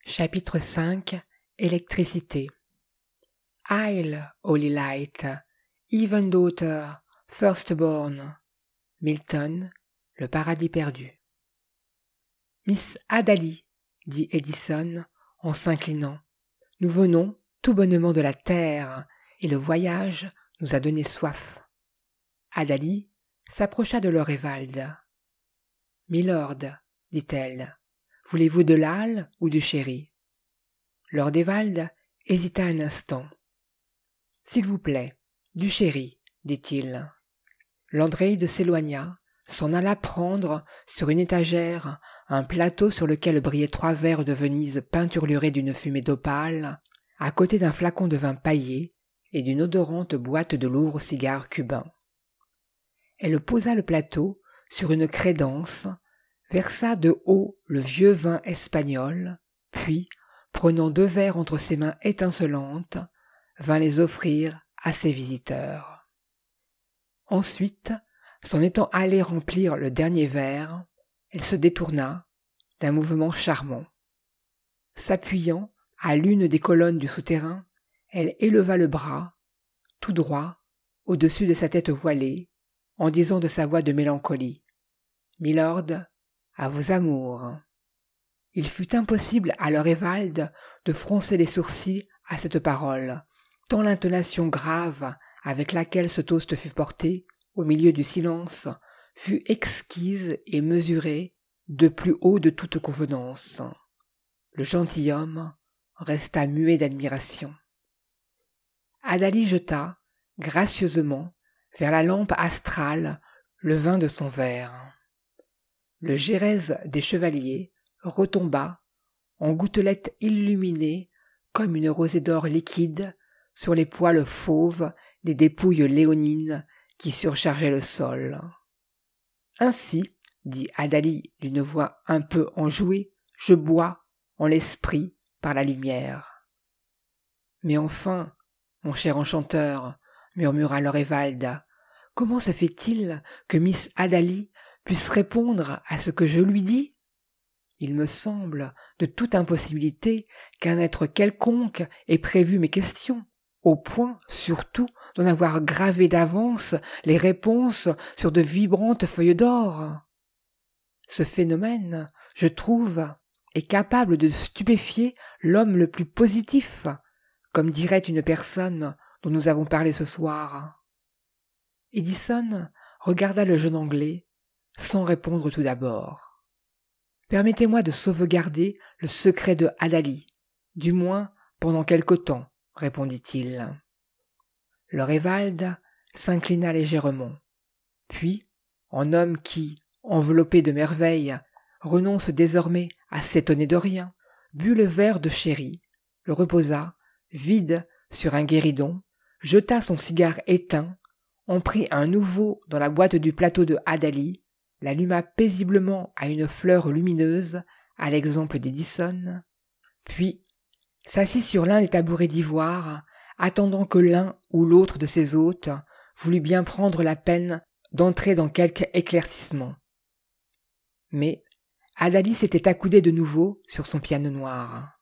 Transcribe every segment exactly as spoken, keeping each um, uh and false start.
Chapitre cinq. Électricité. Hail, Holy Light, Even Daughter, Firstborn. Milton, Le paradis perdu. Miss Addaly, dit Edison en s'inclinant, nous venons tout bonnement de la terre, et le voyage nous a donné soif. Addaly s'approcha de Lord Evald. Milord, dit-elle, voulez-vous de l'âle ou du sherry? Lord Evald hésita un instant. S'il vous plaît, du sherry, dit-il. L'Andréide s'éloigna, s'en alla prendre, sur une étagère, un plateau sur lequel brillaient trois verres de Venise peinturlurés d'une fumée d'opale, à côté d'un flacon de vin paillé et d'une odorante boîte de lourds cigares cubains. Elle posa le plateau sur une crédence, versa de haut le vieux vin espagnol, puis, prenant deux verres entre ses mains étincelantes, vint les offrir à ses visiteurs. Ensuite, s'en étant allée remplir le dernier verre, elle se détourna d'un mouvement charmant. S'appuyant à l'une des colonnes du souterrain, elle éleva le bras, tout droit, au-dessus de sa tête voilée, en disant de sa voix de mélancolie « Milord, à vos amours !» Il fut impossible à Lord Evald de froncer les sourcils à cette parole, tant l'intonation grave avec laquelle ce toast fut porté, au milieu du silence, fut exquise et mesurée, de plus haut de toute convenance. Le gentilhomme resta muet d'admiration. Addaly jeta, gracieusement, vers la lampe astrale, le vin de son verre. Le Gérèse des chevaliers retomba, en gouttelettes illuminées, comme une rosée d'or liquide, sur les poils fauves des dépouilles léonines qui surchargeaient le sol. Ainsi, dit Addaly d'une voix un peu enjouée, je bois, en l'esprit, par la lumière. Mais enfin, mon cher enchanteur, murmura Lord Evald, comment se fait-il que Miss Addaly puisse répondre à ce que je lui dis? Il me semble de toute impossibilité qu'un être quelconque ait prévu mes questions, au point, surtout, d'en avoir gravé d'avance les réponses sur de vibrantes feuilles d'or. Ce phénomène, je trouve, est capable de stupéfier l'homme le plus positif, comme dirait une personne dont nous avons parlé ce soir. Edison regarda le jeune Anglais, sans répondre tout d'abord. Permettez-moi de sauvegarder le secret de Addaly, du moins pendant quelque temps, répondit-il. Lord Evald s'inclina légèrement. Puis, en homme qui, enveloppé de merveilles, renonce désormais à s'étonner de rien, but le verre de sherry, le reposa, vide, sur un guéridon, jeta son cigare éteint, en prit un nouveau dans la boîte du plateau de Addaly, l'alluma paisiblement à une fleur lumineuse, à l'exemple d'Edison, puis s'assit sur l'un des tabourets d'ivoire, attendant que l'un ou l'autre de ses hôtes voulût bien prendre la peine d'entrer dans quelque éclaircissement. Mais Addaly s'était accoudée de nouveau sur son piano noir.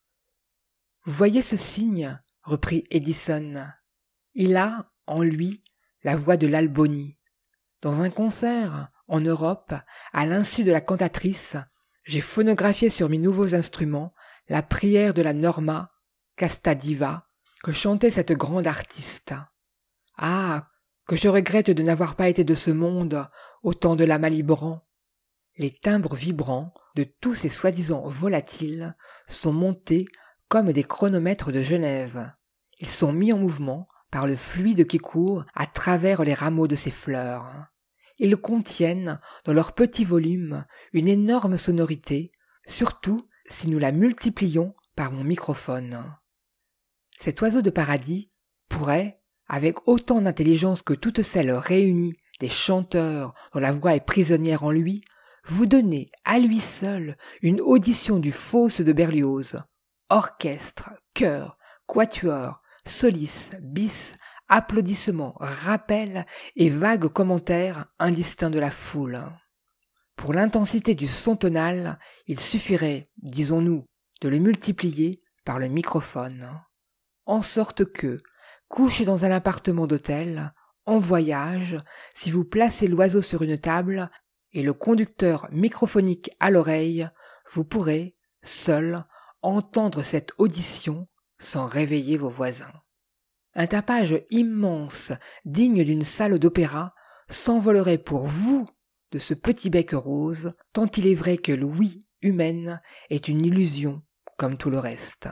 « Vous voyez ce signe, reprit Edison. Il a, en lui, la voix de l'Albonie. Dans un concert, en Europe, à l'insu de la cantatrice, j'ai phonographié sur mes nouveaux instruments la prière de la Norma Casta Diva que chantait cette grande artiste. Ah, que je regrette de n'avoir pas été de ce monde au temps de la Malibran. Les timbres vibrants de tous ces soi-disant volatiles sont montés comme des chronomètres de Genève. Ils sont mis en mouvement par le fluide qui court à travers les rameaux de ces fleurs. Ils contiennent, dans leur petit volume, une énorme sonorité, surtout si nous la multiplions par mon microphone. Cet oiseau de paradis pourrait, avec autant d'intelligence que toutes celles réunies des chanteurs dont la voix est prisonnière en lui, vous donner à lui seul une audition du Faust de Berlioz. Orchestre, chœur, quatuor, solis, bis, applaudissements, rappels et vagues commentaires indistincts de la foule. Pour l'intensité du son tonal, il suffirait, disons-nous, de le multiplier par le microphone, en sorte que, couché dans un appartement d'hôtel, en voyage, si vous placez l'oiseau sur une table et le conducteur microphonique à l'oreille, vous pourrez, seul, entendre cette audition sans réveiller vos voisins. Un tapage immense, digne d'une salle d'opéra, s'envolerait pour vous de ce petit bec rose, tant il est vrai que l'ouïe humaine est une illusion comme tout le reste.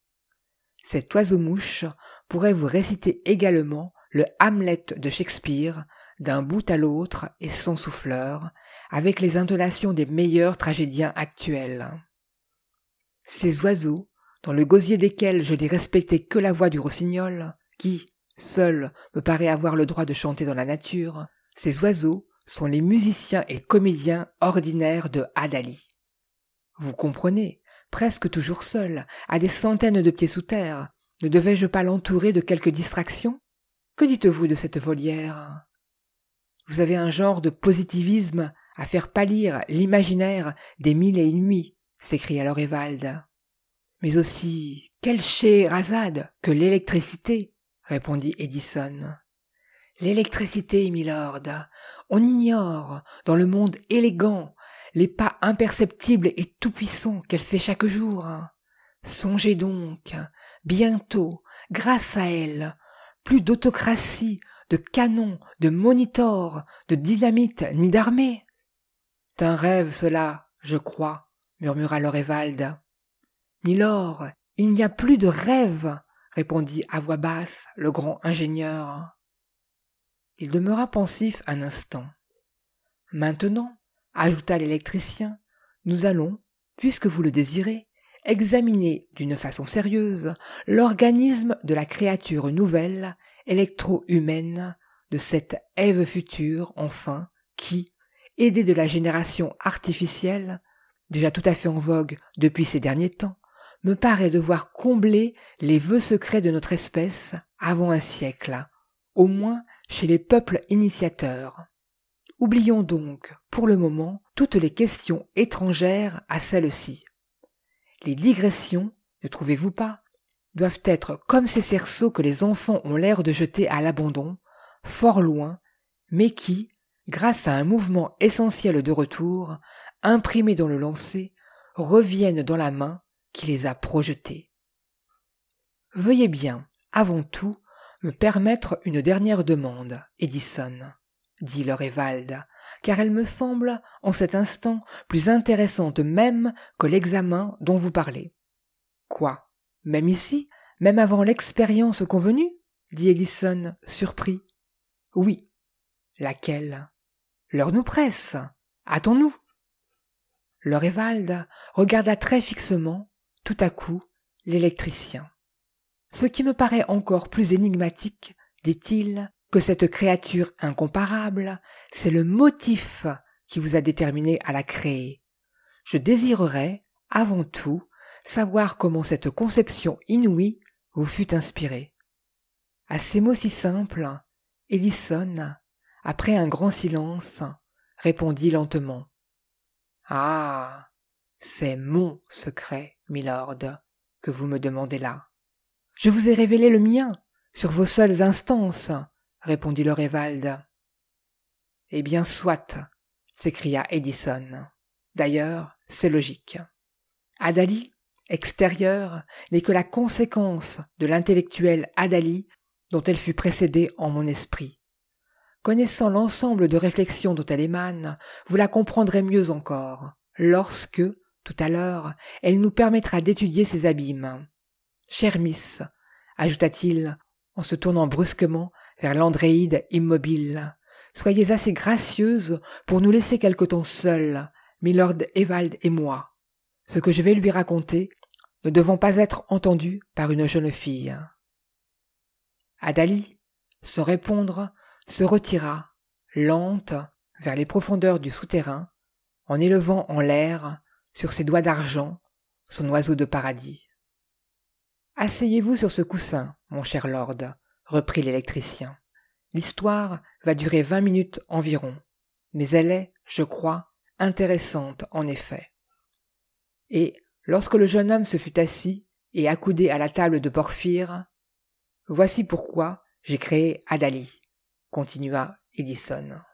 Cet oiseau-mouche pourrait vous réciter également le Hamlet de Shakespeare, d'un bout à l'autre et sans souffleur, avec les intonations des meilleurs tragédiens actuels. Ces oiseaux, dans le gosier desquels je n'ai respecté que la voix du rossignol, qui, seul, me paraît avoir le droit de chanter dans la nature, ces oiseaux sont les musiciens et comédiens ordinaires de Adali. Vous comprenez, presque toujours seul, à des centaines de pieds sous terre, ne devais-je pas l'entourer de quelques distractions ? Que dites-vous de cette volière ? Vous avez un genre de positivisme à faire pâlir l'imaginaire des mille et une nuits, s'écria Lorewald. Mais aussi, quelle Scheherazade que l'électricité, répondit Edison. L'électricité, milord, on ignore, dans le monde élégant, les pas imperceptibles et tout-puissants qu'elle fait chaque jour. Songez donc, bientôt, grâce à elle, plus d'autocratie, de canons, de monitors, de dynamite ni d'armée. C'est un rêve cela, je crois, murmura Lorewald. Milord, il n'y a plus de rêve, répondit à voix basse le grand ingénieur. Il demeura pensif un instant. Maintenant, ajouta l'électricien, nous allons, puisque vous le désirez, examiner d'une façon sérieuse l'organisme de la créature nouvelle, électro-humaine, de cette Ève future, enfin, qui, aidée de la génération artificielle, déjà tout à fait en vogue depuis ces derniers temps, me paraît devoir combler les vœux secrets de notre espèce avant un siècle, au moins chez les peuples initiateurs. Oublions donc, pour le moment, toutes les questions étrangères à celle-ci. Les digressions, ne trouvez-vous pas, doivent être comme ces cerceaux que les enfants ont l'air de jeter à l'abandon, fort loin, mais qui, grâce à un mouvement essentiel de retour, imprimé dans le lancer, reviennent dans la main qui les a projetés. Veuillez bien, avant tout, me permettre une dernière demande, Edison, dit Lorewald, car elle me semble, en cet instant, plus intéressante même que l'examen dont vous parlez. Quoi, même ici, même avant l'expérience convenue, dit Edison, surpris. Oui. Laquelle? L'heure nous presse. Hâtons-nous. Lorewald regarda très fixement, tout à coup, l'électricien. Ce qui me paraît encore plus énigmatique, dit-il, que cette créature incomparable, c'est le motif qui vous a déterminé à la créer. Je désirerais, avant tout, savoir comment cette conception inouïe vous fut inspirée. À ces mots si simples, Edison, après un grand silence, répondit lentement. « Ah, c'est mon secret, milord, que vous me demandez là. Je vous ai révélé le mien, sur vos seules instances, répondit Lorewald. « Eh bien, soit, s'écria Edison. D'ailleurs, c'est logique. Adali, extérieure, n'est que la conséquence de l'intellectuelle Adali dont elle fut précédée en mon esprit. Connaissant l'ensemble de réflexions dont elle émane, vous la comprendrez mieux encore, lorsque, tout à l'heure, elle nous permettra d'étudier ses abîmes. Chère Miss, ajouta-t-il, en se tournant brusquement vers l'Andréide immobile, soyez assez gracieuse pour nous laisser quelque temps seuls, milord Ewald et moi, ce que je vais lui raconter ne devant pas être entendu par une jeune fille. Adali, sans répondre, se retira, lente, vers les profondeurs du souterrain, en élevant en l'air, sur ses doigts d'argent, son oiseau de paradis. « Asseyez-vous sur ce coussin, mon cher lord, reprit l'électricien. L'histoire va durer vingt minutes environ, mais elle est, je crois, intéressante en effet. » Et, Lorsque le jeune homme se fut assis et accoudé à la table de Porphyre, « Voici pourquoi j'ai créé Adali », continua Edison.